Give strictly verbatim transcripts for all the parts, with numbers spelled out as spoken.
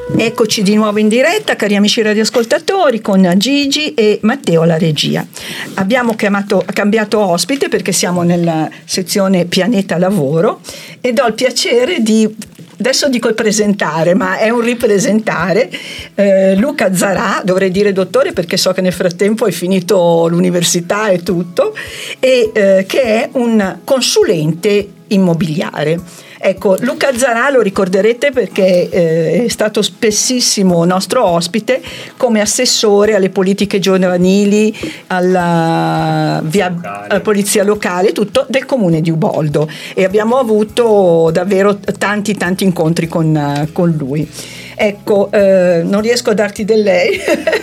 Eccoci di nuovo in diretta, cari amici radioascoltatori, con Gigi e Matteo alla regia. Abbiamo chiamato, cambiato ospite perché siamo nella sezione Pianeta Lavoro ed ho il piacere di, adesso dico il presentare, ma è un ripresentare, eh, Luca Zarà, dovrei dire dottore perché so che nel frattempo hai finito l'università e tutto, e eh, che è un consulente immobiliare. Ecco, Luca Zarà lo ricorderete perché eh, è stato spessissimo nostro ospite come assessore alle politiche giovanili, alla, via, alla polizia locale, tutto del comune di Uboldo, e abbiamo avuto davvero tanti tanti incontri con, con lui. Ecco, eh, non riesco a darti del lei.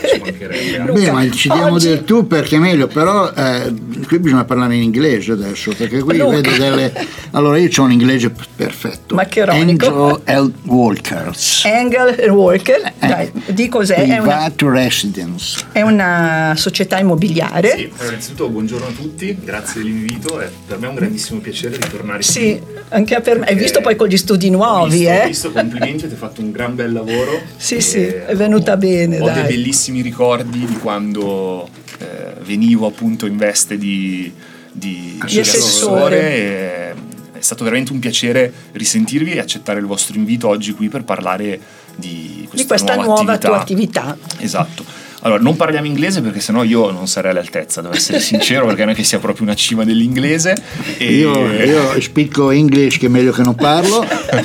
Beh, ma ci diamo oggi... del tu perché è meglio, però eh, qui bisogna parlare in inglese adesso, perché qui Luca. vedo delle... Allora io ho un inglese perfetto. Maccheronico. Angel and Walkers. Angel and Walker, eh, dai, di cos'è? Private è una... Residence. È una società immobiliare. Sì, allora, innanzitutto buongiorno a tutti, grazie dell'invito, è per me è un grandissimo piacere ritornare qui. Sì, anche per me. Hai visto poi con gli studi nuovi, ho visto, eh? Ho visto, complimenti, ti hai fatto un gran bel lavoro. Sì, sì, è venuta ho, bene. Ho dai. dei bellissimi ricordi di quando eh, venivo appunto in veste di, di, di assessore. E è stato veramente un piacere risentirvi e accettare il vostro invito oggi qui per parlare di questa, di questa nuova, nuova attività. tua attività. Esatto. Allora, non parliamo inglese perché sennò io non sarei all'altezza, devo essere sincero, perché non è che sia proprio una cima dell'inglese. E... Io, io speak English, che è meglio che non parlo.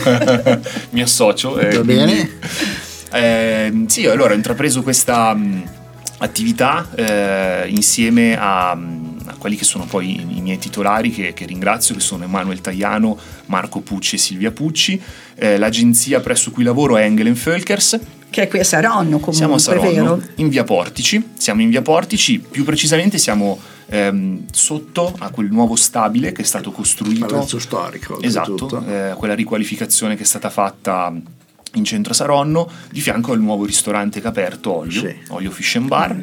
Mi associo. Eh, Va quindi, bene. Eh, sì, allora ho intrapreso questa mh, attività eh, insieme a, a quelli che sono poi i, i miei titolari, che, che ringrazio, che sono Emanuele Tagliano, Marco Pucci e Silvia Pucci. Eh, l'agenzia presso cui lavoro è Engel and Völkers, che è qui a Saronno, comunque. Siamo a Saronno, vero? in via Portici, siamo in via Portici, più precisamente siamo ehm, sotto a quel nuovo stabile che è stato costruito. Palazzo storico. Esatto, eh, quella riqualificazione che è stata fatta in centro a Saronno, di fianco al nuovo ristorante che ha aperto, Olio, sì. Olio Fish and Bar.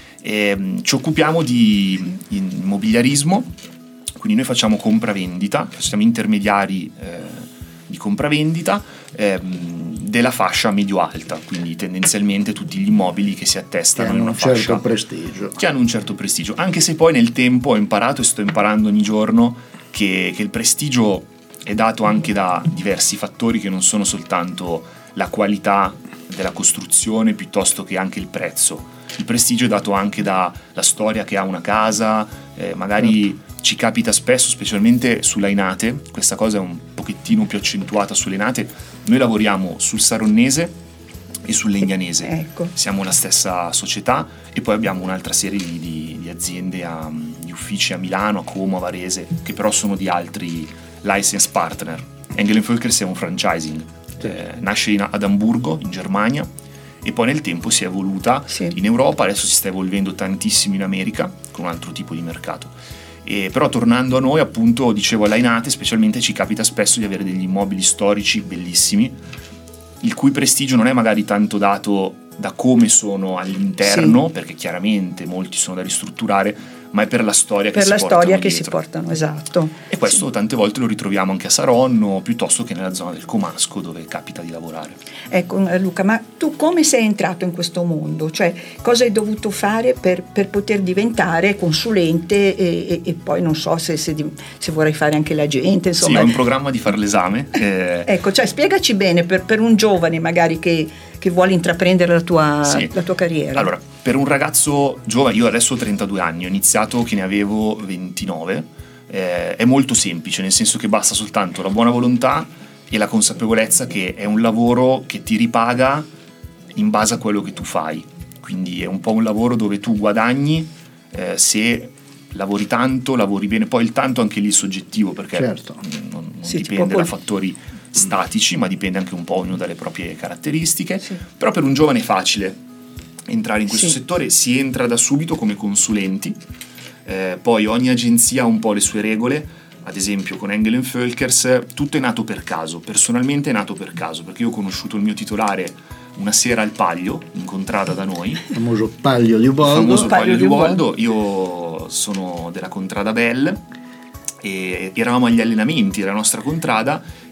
E, um, ci occupiamo di immobiliarismo, quindi noi facciamo compravendita, siamo intermediari eh, di compravendita eh, della fascia medio-alta, quindi tendenzialmente tutti gli immobili che si attestano in una fascia che hanno un certo prestigio. Che hanno un certo prestigio, anche se poi nel tempo ho imparato e sto imparando ogni giorno che, che il prestigio è dato anche da diversi fattori che non sono soltanto la qualità della costruzione piuttosto che anche il prezzo. Il prestigio è dato anche dalla storia che ha una casa, eh, magari ci capita spesso, specialmente sulle Ainate, questa cosa è un pochettino più accentuata sulle Ainate. Noi lavoriamo sul Saronnese e sul Legnanese, ecco. Siamo la stessa società e poi abbiamo un'altra serie di, di, di aziende, a, di uffici a Milano, a Como, a Varese, che però sono di altri license partner. Engel and Völkers è un franchising, eh, nasce in, ad Amburgo, in Germania, e poi nel tempo si è evoluta sì. in Europa, adesso si sta evolvendo tantissimo in America con un altro tipo di mercato. E però tornando a noi, appunto, dicevo, all'Ainate specialmente ci capita spesso di avere degli immobili storici bellissimi, il cui prestigio non è magari tanto dato da come sono all'interno, sì. perché chiaramente molti sono da ristrutturare, ma è per la storia per che la si portano storia che dietro. si portano, esatto. E questo sì. tante volte lo ritroviamo anche a Saronno, piuttosto che nella zona del Comasco, dove capita di lavorare. Ecco Luca, ma tu come sei entrato in questo mondo? Cioè, cosa hai dovuto fare per, per poter diventare consulente e, e, e poi non so se, se, se vorrai fare anche l'agente, insomma. Sì, ho in programma di fare l'esame. Eh... ecco, cioè spiegaci bene per, per un giovane magari che, che vuole intraprendere la tua, sì. la tua carriera. Allora, per un ragazzo giovane, io adesso ho trentadue anni, ho iniziato che ne avevo ventinove, eh, è molto semplice, nel senso che basta soltanto la buona volontà e la consapevolezza che è un lavoro che ti ripaga in base a quello che tu fai, quindi è un po' un lavoro dove tu guadagni eh, se lavori tanto, lavori bene, poi il tanto anche lì è soggettivo, perché certo. non, non sì, dipende col... da fattori statici, ma dipende anche un po' ognuno dalle proprie caratteristiche, sì. però per un giovane è facile entrare in questo sì. settore, si entra da subito come consulenti, eh, poi ogni agenzia ha un po' le sue regole, ad esempio con Engel and Völkers tutto è nato per caso, personalmente è nato per caso, perché io ho conosciuto il mio titolare una sera al Paglio, in contrada da noi, il famoso Paglio di Uboldo, il famoso Paglio, Paglio di Uboldo. Io sono della contrada Bell e eravamo agli allenamenti della nostra contrada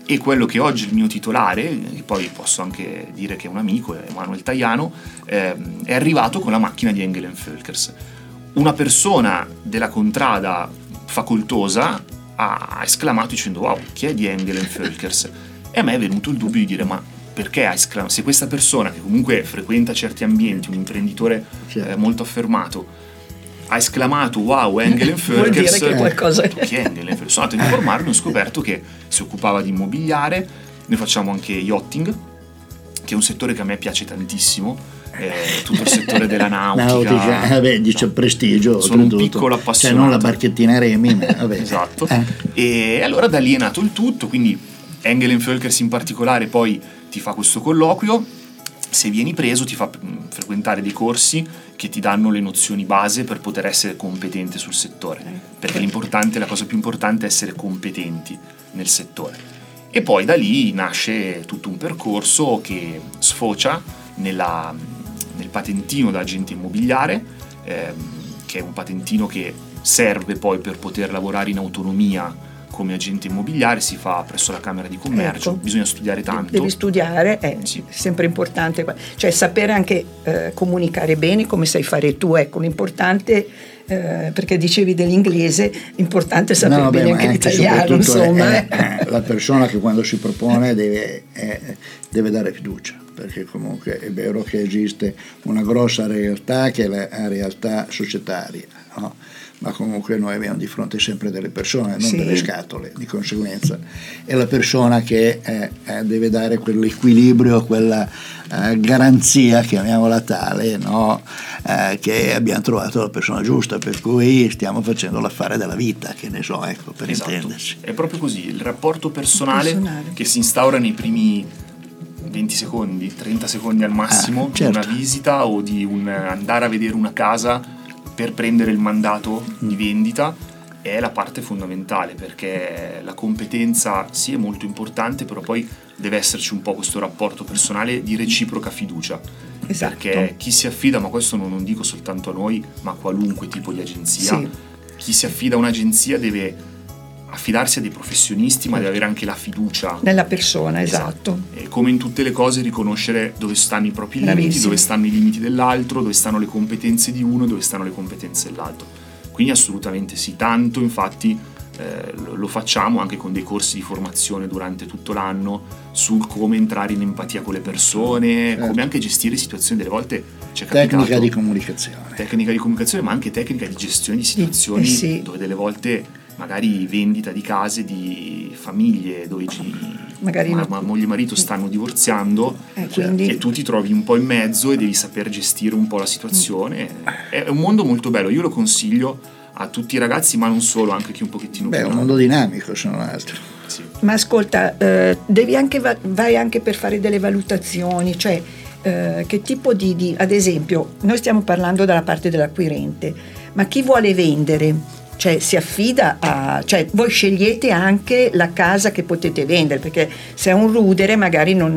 E quello che oggi è il mio titolare, e poi posso anche dire che è un amico, è Emanuel Tajano, eh, è arrivato con la macchina di Engel and Völkers. Una persona della contrada facoltosa ha esclamato dicendo wow, chi è di Engel and Völkers? E a me è venuto il dubbio di dire ma perché ha esclamato? Se questa persona che comunque frequenta certi ambienti, un imprenditore eh, molto affermato, ha esclamato wow Engel and Völkers, vuol dire che qualcosa è. Chi è Engel and Völkers? Sono andato a informarmi e ho scoperto che si occupava di immobiliare. Noi facciamo anche yachting, che è un settore che a me piace tantissimo, eh, tutto il settore della nautica. Nautica, vabbè, dice prestigio. Sono un tutto. piccolo appassionato. Cioè non la barchettina Remi, ma vabbè. Esatto. Eh. E allora da lì è nato il tutto, quindi Engel and Völkers in particolare poi ti fa questo colloquio, se vieni preso ti fa frequentare dei corsi che ti danno le nozioni base per poter essere competente sul settore, perché l'importante, la cosa più importante è essere competenti nel settore. E poi da lì nasce tutto un percorso che sfocia nella, nel patentino da agente immobiliare, ehm, che è un patentino che serve poi per poter lavorare in autonomia come agente immobiliare, si fa presso la Camera di Commercio, ecco. Bisogna studiare tanto. Devi studiare, è sì. sempre importante, cioè sapere anche eh, comunicare bene come sai fare tu, ecco, l'importante, eh, perché dicevi dell'inglese, l'importante è sapere no, bene beh, anche anche l'italiano, insomma. È, è, la persona che quando si propone deve, è, deve dare fiducia, perché comunque è vero che esiste una grossa realtà che è la realtà societaria, no? Ma comunque noi abbiamo di fronte sempre delle persone, non sì. delle scatole, di conseguenza è la persona che eh, eh, deve dare quell'equilibrio, quella eh, garanzia, chiamiamola tale, no? eh, che abbiamo trovato la persona giusta, per cui stiamo facendo l'affare della vita, che ne so, ecco, per esatto. intendersi. È proprio così, il rapporto personale, personale che si instaura nei primi venti secondi, trenta secondi al massimo, ah, certo. di una visita o di un andare a vedere una casa per prendere il mandato di vendita, è la parte fondamentale, perché la competenza sì è molto importante, però poi deve esserci un po' questo rapporto personale di reciproca fiducia, esatto. Perché chi si affida, ma questo non, non dico soltanto a noi, ma a qualunque tipo di agenzia, sì. chi si affida a un'agenzia deve affidarsi a dei professionisti, ma deve avere anche la fiducia nella persona, esatto. E come in tutte le cose riconoscere dove stanno i propri limiti, Bravissimo. dove stanno i limiti dell'altro, dove stanno le competenze di uno, dove stanno le competenze dell'altro. Quindi assolutamente sì, tanto infatti eh, lo, lo facciamo anche con dei corsi di formazione durante tutto l'anno sul come entrare in empatia con le persone, certo. come anche gestire situazioni, delle volte c'è capitato, tecnica di comunicazione. Tecnica di comunicazione, ma anche tecnica di gestione di situazioni eh sì. dove delle volte magari vendita di case, di famiglie dove magari ma, no. ma moglie e marito stanno divorziando eh, quindi... e tu ti trovi un po' in mezzo e devi saper gestire un po' la situazione. È un mondo molto bello, io lo consiglio a tutti i ragazzi, ma non solo, anche chi un pochettino Beh, più è un mondo dinamico, se non altro. sì. Ma ascolta, eh, devi anche va- vai anche per fare delle valutazioni, cioè eh, che tipo di, di ad esempio noi stiamo parlando dalla parte dell'acquirente, ma chi vuole vendere, cioè si affida a, cioè voi scegliete anche la casa che potete vendere, perché se è un rudere magari non,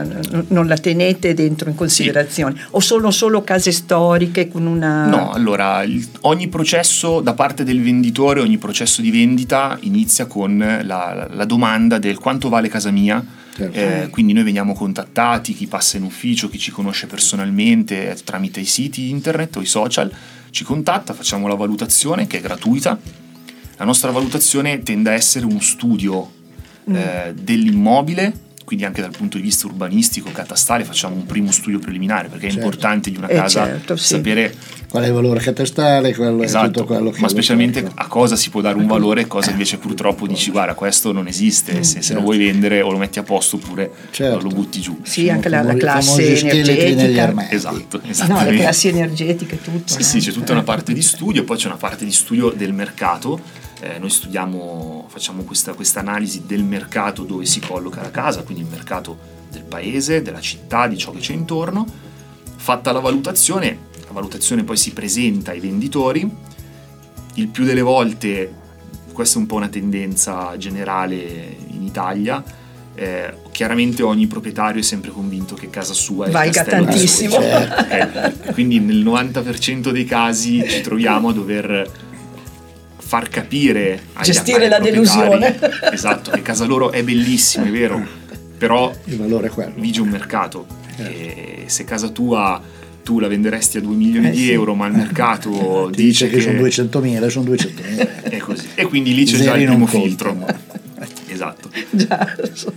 non la tenete dentro in considerazione, sì. O sono solo case storiche con una... No, allora il, ogni processo da parte del venditore, ogni processo di vendita inizia con la, la domanda del quanto vale casa mia. Certo. Eh, quindi noi veniamo contattati, chi passa in ufficio, chi ci conosce personalmente tramite i siti internet o i social ci contatta, facciamo la valutazione che è gratuita. La nostra valutazione tende a essere uno studio eh, dell'immobile, quindi anche dal punto di vista urbanistico, catastale, facciamo un primo studio preliminare, perché certo. è importante di una eh casa certo, sì. sapere qual è il valore catastale, quello esatto, è tutto quello che ma specialmente lo a cosa si può dare un valore e cosa invece purtroppo dici guarda questo non esiste, mm, se, certo. se lo vuoi vendere o lo metti a posto oppure certo. lo butti giù. Sì, anche la, la famosi classe energetica. Esatto, no, le classi energetiche, tutto. Sì, no? sì, c'è tutta una parte di studio, poi c'è una parte di studio del mercato. Eh, noi studiamo, facciamo questa, questa analisi del mercato dove si colloca la casa, quindi il mercato del paese, della città, di ciò che c'è intorno. Fatta la valutazione, la valutazione poi si presenta ai venditori. Il più delle volte, questa è un po' una tendenza generale in Italia, eh, chiaramente ogni proprietario è sempre convinto che casa sua è valga il castello tantissimo. suo, certo. eh, quindi nel novanta per cento dei casi ci troviamo a dover far capire agli, gestire ai la delusione, esatto, che casa loro è bellissima, è vero, però il valore è quello, vige un mercato, eh. E se casa tua tu la venderesti a due milioni eh di sì. euro, ma il mercato ti dice dice che, che sono duecentomila, sono duecentomila, è così, e quindi lì c'è Zeri già il non primo contano. filtro. Esatto. Già.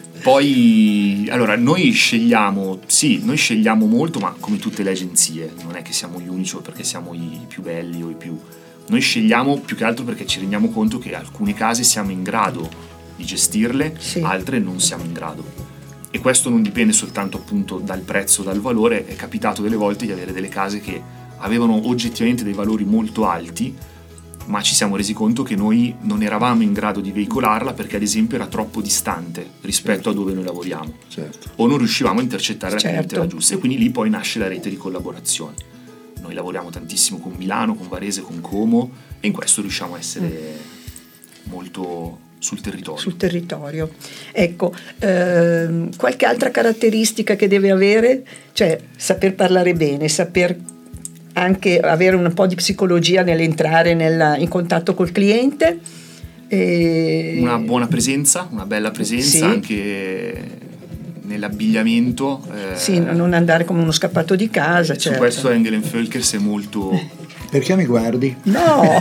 Poi, allora, noi scegliamo, sì, noi scegliamo molto, ma come tutte le agenzie, non è che siamo gli unici o perché siamo i più belli o i più... Noi scegliamo più che altro perché ci rendiamo conto che alcune case siamo in grado di gestirle, sì. altre non siamo in grado. E questo non dipende soltanto appunto dal prezzo, dal valore. È capitato delle volte di avere delle case che avevano oggettivamente dei valori molto alti, ma ci siamo resi conto che noi non eravamo in grado di veicolarla perché ad esempio era troppo distante rispetto a dove noi lavoriamo, certo. o non riuscivamo a intercettare la certo. clientela giusta, e quindi lì poi nasce la rete di collaborazione. Noi lavoriamo tantissimo con Milano, con Varese, con Como, e in questo riusciamo a essere mm. molto sul territorio. Sul territorio. Ecco, ehm, qualche altra caratteristica che deve avere? Cioè, saper parlare bene, saper anche avere un po' di psicologia nell'entrare nel, in contatto col cliente. E... Una buona presenza, una bella presenza, sì. anche nell'abbigliamento. Eh, sì, non andare come uno scappato di casa. Su certo. questo Engel and Völkers è molto... Perché mi guardi? No!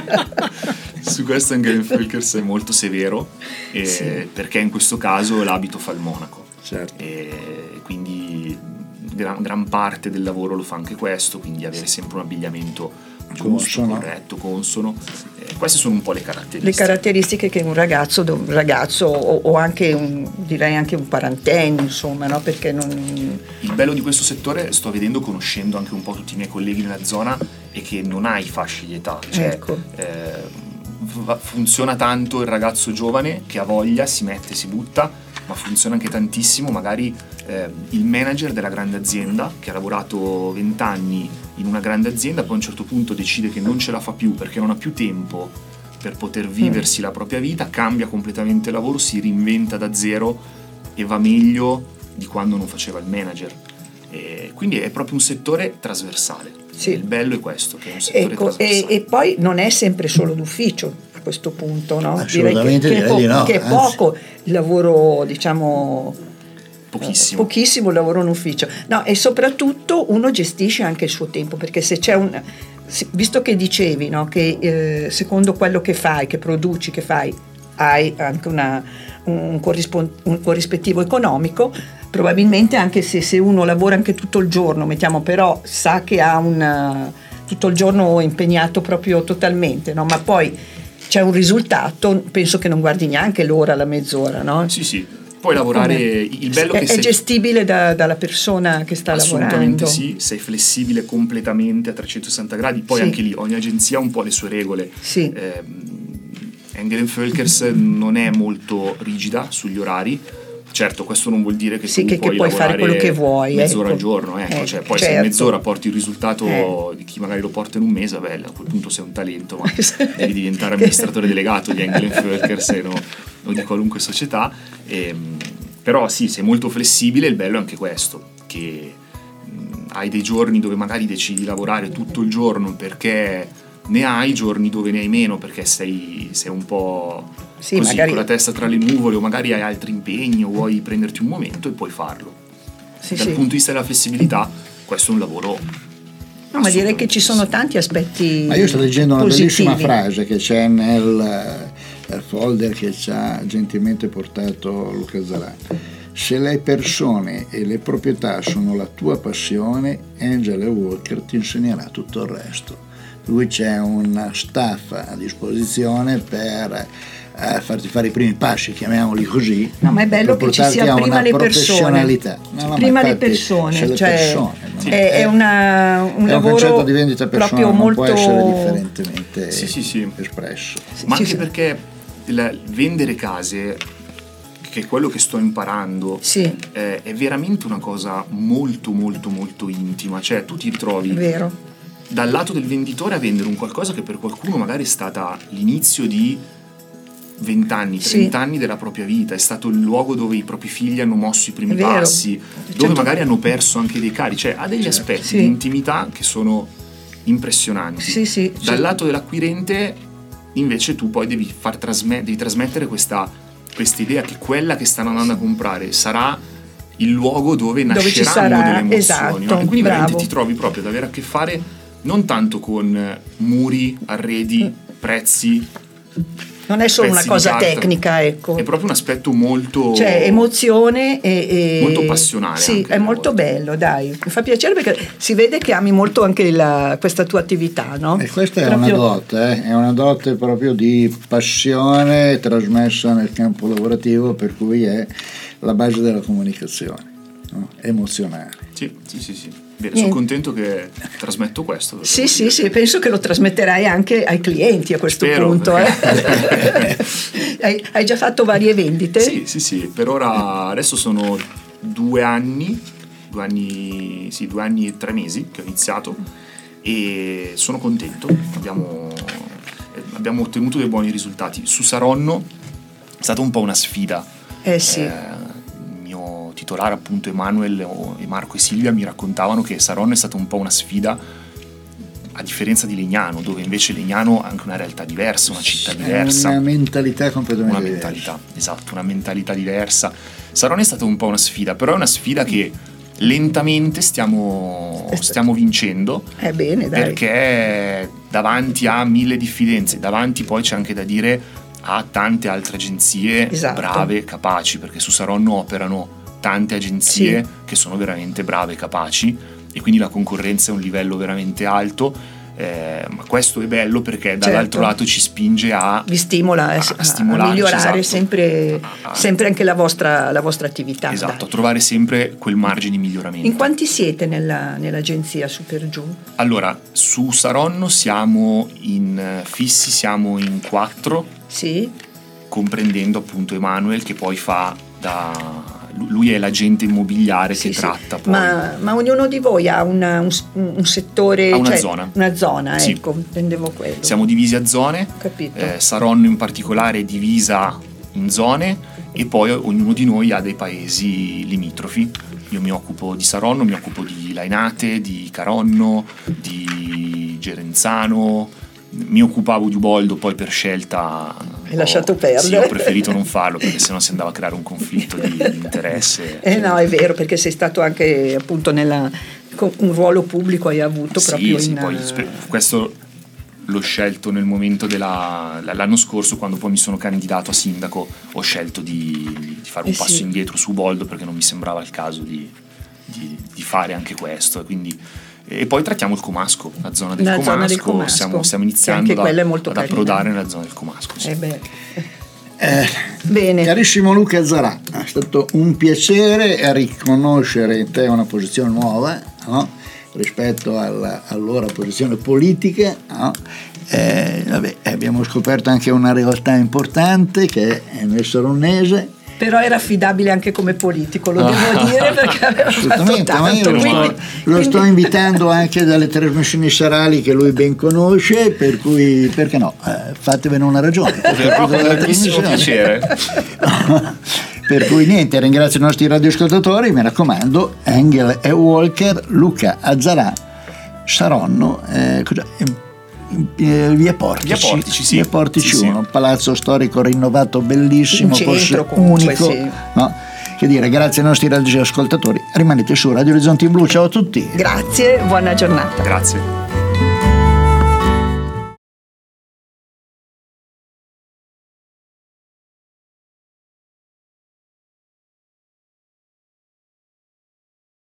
Su questo Engel and Völkers è molto severo, eh, sì. perché in questo caso l'abito fa il monaco. Certo. E quindi gran, gran parte del lavoro lo fa anche questo, quindi avere sempre un abbigliamento giusto, consono. corretto, consono. Eh, queste sono un po' le caratteristiche. Le caratteristiche che un ragazzo, un ragazzo o, o anche un, direi anche un quarantenne, insomma, no? Perché non... Il bello di questo settore, sto vedendo, conoscendo anche un po' tutti i miei colleghi nella zona, è che non hai fasce di età. Cioè, ecco. eh, funziona tanto il ragazzo giovane che ha voglia, si mette, si butta, ma funziona anche tantissimo magari eh, il manager della grande azienda che ha lavorato vent'anni in una grande azienda, poi a un certo punto decide che non ce la fa più perché non ha più tempo per poter viversi mm. la propria vita, cambia completamente lavoro, si reinventa da zero e va meglio di quando non faceva il manager. E quindi è proprio un settore trasversale. Sì. Il bello è questo, che è un settore ecco, trasversale. E, e poi non è sempre solo d'ufficio a questo punto, no? Assolutamente direi che, direi di no, che è anzi. poco il lavoro, diciamo, pochissimo. Eh, pochissimo il lavoro in ufficio. No, e soprattutto uno gestisce anche il suo tempo, perché se c'è un... visto che dicevi, no, che eh, secondo quello che fai, che produci, che fai, hai anche una, un, corrispond- un corrispettivo economico, probabilmente anche se, se uno lavora anche tutto il giorno, mettiamo, però sa che ha un tutto il giorno impegnato proprio totalmente, no? Ma poi c'è un risultato, penso che non guardi neanche l'ora, la mezz'ora, no? Sì, sì. Puoi lavorare, Come? il bello è, che è sei... gestibile da, dalla persona che sta assolutamente lavorando. Sì, sei flessibile completamente a trecentosessanta gradi, poi sì. anche lì ogni agenzia ha un po' le sue regole. Sì. Eh, Engel and Völkers non è molto rigida sugli orari. Certo, questo non vuol dire che sì, tu che, puoi, che puoi fare quello che vuoi, mezz'ora ecco. al giorno, ecco. Eh, Cioè, poi certo. se in mezz'ora porti il risultato eh. di chi magari lo porta in un mese, beh, a quel punto sei un talento, ma devi diventare amministratore delegato di Engel and Völkers e no, o di qualunque società. E, però sì, sei molto flessibile, il bello è anche questo, che mh, hai dei giorni dove magari decidi di lavorare tutto il giorno perché ne hai, giorni dove ne hai meno perché sei, sei un po' sì, così magari... con la testa tra le nuvole, o magari hai altri impegni o vuoi prenderti un momento e puoi farlo. Sì, Dal sì. punto di vista della flessibilità, questo è un lavoro. No, ma direi che ci sono tanti aspetti. Ma io sto leggendo una positivi. bellissima frase che c'è nel folder che ci ha gentilmente portato Luca Zalà. Se le persone e le proprietà sono la tua passione, Engel and Völkers ti insegnerà tutto il resto. Lui c'è un staff a disposizione per eh, farti fare i primi passi, chiamiamoli così. No, ma è bello che ci sia prima le persone. No, no, prima le infatti, persone, le cioè persone è, è, è una, un è lavoro un concetto di vendita persona, proprio non molto... può essere differentemente sì, sì, sì. espresso. Sì, ma sì, anche sì. perché il vendere case, che è quello che sto imparando, sì. eh, è veramente una cosa molto molto molto intima. Cioè tu ti ritrovi È vero. dal lato del venditore a vendere un qualcosa che per qualcuno magari è stata l'inizio di vent'anni, trent'anni sì. della propria vita, è stato il luogo dove i propri figli hanno mosso i primi passi, dove certo. magari hanno perso anche dei cari, cioè ha degli certo. aspetti sì. di intimità che sono impressionanti. Sì, sì, dal sì. lato dell'acquirente invece tu poi devi far trasme- devi trasmettere questa questa idea che quella che stanno andando a comprare sarà il luogo dove nasceranno sarà, delle emozioni, esatto, no? E quindi bravo. veramente ti trovi proprio ad avere a che fare non tanto con muri, arredi, prezzi. Non è solo una pezzi cosa di carta. tecnica, ecco. È proprio un aspetto molto, cioè emozione e, e molto passionale. Sì, anche è alle molto volte. bello, dai, mi fa piacere perché si vede che ami molto anche la, questa tua attività, no? E questa è Proprio- una dote, eh? È una dote proprio di passione trasmessa nel campo lavorativo, per cui è la base della comunicazione, no? Emozionale. Sì, sì, sì, sì. Bene, Niente. sono contento che trasmetto questo. Sì, devo sì, dire. sì, penso che lo trasmetterai anche ai clienti a questo Spero, punto. perché- Eh. hai, hai già fatto varie vendite? Sì, sì, sì, per ora adesso sono due anni, due anni, sì, due anni e tre mesi che ho iniziato e sono contento, abbiamo, abbiamo ottenuto dei buoni risultati. Su Saronno è stata un po' una sfida. Eh sì. Eh, il mio titolare appunto Emanuele e Marco e Silvia mi raccontavano che Saronno è stata un po' una sfida, a differenza di Legnano, dove invece Legnano ha anche una realtà diversa, una città diversa. È una mentalità completamente Una diversa. mentalità, esatto, una mentalità diversa. Saronno è stata un po' una sfida, però è una sfida che lentamente stiamo, stiamo vincendo, Eh bene, dai. perché davanti a mille diffidenze, davanti poi c'è anche da dire a tante altre agenzie Esatto. brave, capaci, perché su Saronno operano tante agenzie Sì. che sono veramente brave e capaci, e quindi la concorrenza è un livello veramente alto. Eh, ma questo è bello perché dall'altro Certo. lato ci spinge a Vi stimola eh, a a, stimolarci, migliorare esatto. sempre, A- a- sempre anche la vostra, la vostra attività. esatto, dai. a trovare sempre quel margine di miglioramento. In quanti siete nella, nell'agenzia su per giù? Allora, su Saronno siamo in eh, fissi, siamo in quattro, Sì? comprendendo appunto Emanuel che poi fa da... lui è l'agente immobiliare Sì, che sì. tratta poi. Ma, ma ognuno di voi ha una- un, un settore, Ha una cioè, zona. una zona, Sì. ecco, intendevo quello. Siamo divisi a zone, Capito. eh, Saronno in particolare è divisa in zone e poi ognuno di noi ha dei paesi limitrofi. Io mi occupo di Saronno, mi occupo di Lainate, di Caronno, di Gerenzano, mi occupavo di Uboldo, poi per scelta Hai lasciato perdere. Sì, ho preferito non farlo perché sennò si andava a creare un conflitto di, di interesse. Eh no, è vero, perché sei stato anche appunto nella con un ruolo pubblico hai avuto Sì, proprio sì, in poi spe- questo l'ho scelto nel momento della l'anno scorso, quando poi mi sono candidato a sindaco, ho scelto di, di fare un Eh passo sì. indietro su Uboldo perché non mi sembrava il caso di, di, di fare anche questo, e quindi e poi trattiamo il Comasco, la zona del, La Comasco, zona del Comasco, stiamo, stiamo che iniziando anche da- quella è molto ad carina. approdare nella zona del Comasco, sì. Eh beh. Eh, Bene. Carissimo Luca Zarà, è stato un piacere riconoscere in te una posizione nuova, no? Rispetto alla allora posizione politica, no? Eh, vabbè, abbiamo scoperto anche una realtà importante che è nel Saronnese. Però era affidabile anche come politico, lo devo dire, perché aveva fatto Assolutamente, ma io tanto. lo, Quindi, sto, lo quindi- sto invitando anche dalle trasmissioni serali che lui ben conosce, per cui perché no, eh, fatevene una ragione. Però con grandissimo piacere. Per cui niente, ringrazio i nostri radioascoltatori, mi raccomando, Engel e Walker, Luca Azzarà, Saronno, eh, cosa- eh, eh, via Portici, Via Portici, sì. Via Portici Sì, sì. uno, palazzo storico rinnovato bellissimo, In centro, forse comunque, unico, sì. no? Che dire, grazie ai nostri radioascoltatori, rimanete su Radio Orizzonti Blu, ciao a tutti. Grazie, buona giornata. Grazie.